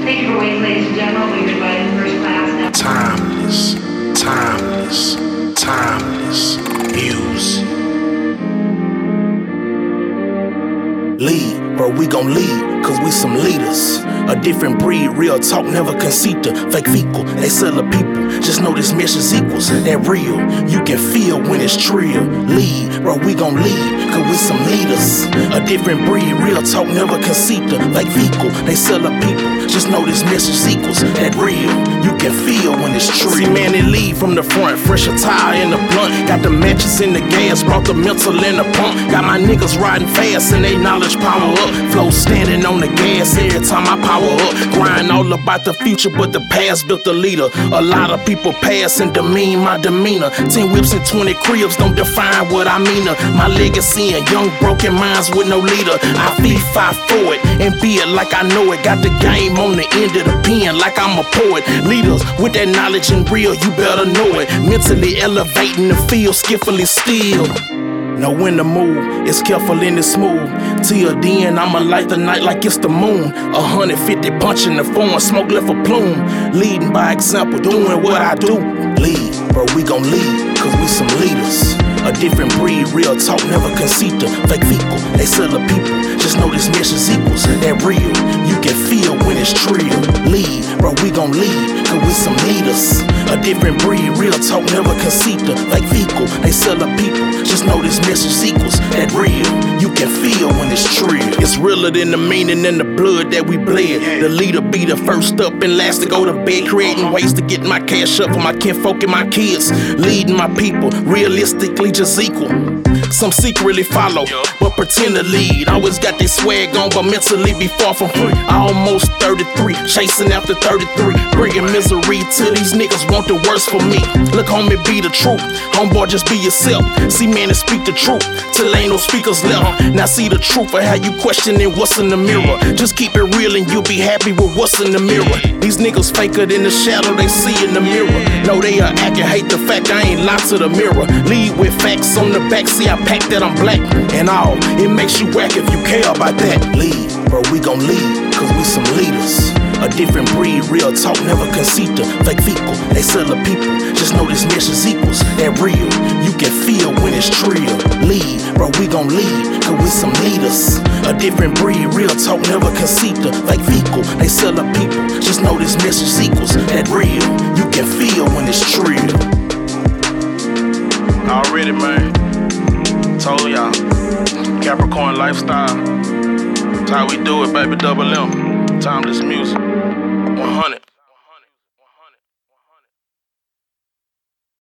Thank you for waiting, ladies and gentlemen. We've invited first class now. Timeless, timeless, timeless views. Lead, bro, we gon' lead, cause we some leaders. A different breed, real talk, never conceit to fake fecal. They sell the people, just know this message equals that real. You can feel when it's trill. Lead, bro, we gon' lead, cause we some leaders. A different breed, real talk, never conceit to fake fecal. They sell the people, just know this message equals that real. You can feel when it's trill. See, man, they lead from the front, fresh attire in the blunt. Got the matches in the gas, brought the mental in the pump. Got my niggas riding fast and they knowledge power up. Flow standing on the gas every time I power up. Grind all about the future, but the past built the leader. A lot of people pass and demean my demeanor. 10 whips and 20 cribs don't define what I mean. My legacy and young broken minds with no leader. I fight for it and be it like I know it. Got the game on the end of the pen like I'm a poet. Leaders with that knowledge and real, you better know it. Mentally elevating the field, skillfully still. Know when to move, it's careful and it's smooth. Till then, I'ma light the night like it's the moon. 150 punching the phone, smoke left a plume. Leading by example, doing what I do. Lead, bro, we gon' lead, cause we some leaders. A different breed, real talk, never conceit to fake fecal. They sell the people, just know this message equals that real. You can feel when it's trill. Lead, bro, we gon' lead, cause we some leaders. A different breed, real talk, never conceit to fake fecal. They sell the people, just know this message equals that real. You can feel when it's trill. It's realer than the meaning and the blood that we bled. The leader be the first up and last to go to bed. Creating ways to get my cash up for my kinfolk and my kids. Leading my people, realistically just equal. Some secretly follow, but pretend to lead. Always got this swag on, but mentally be far from free. Almost 33, chasing after 33. Bringing misery to these niggas want the worst for me. Look, homie, be the truth. Homeboy, just be yourself. See, man, and speak the truth till ain't no speakers left. Now see the truth of how you questioning what's in the mirror. Just keep it real and you'll be happy with what's in the mirror. These niggas faker than the shadow they see in the mirror. No, they are acting, hate the fact I ain't lied to the mirror. Lead with facts on the back, see I pack that I'm black and all. It makes you whack if you care about that. Lead, bro, we gon' lead, cause we some leaders. A different breed, real talk, never conceit to fake fecal. They sell the people, just know this message equals that real. You can feel when it's trill. Lead, bro, we gon' lead, cause we some leaders. A different breed, real talk, never conceit to fake fecal. They sell the people, just know this message equals that real. You can feel when it's trill. Already, man. Told y'all, Capricorn lifestyle. That's how we do it, baby. Double M. Timeless music.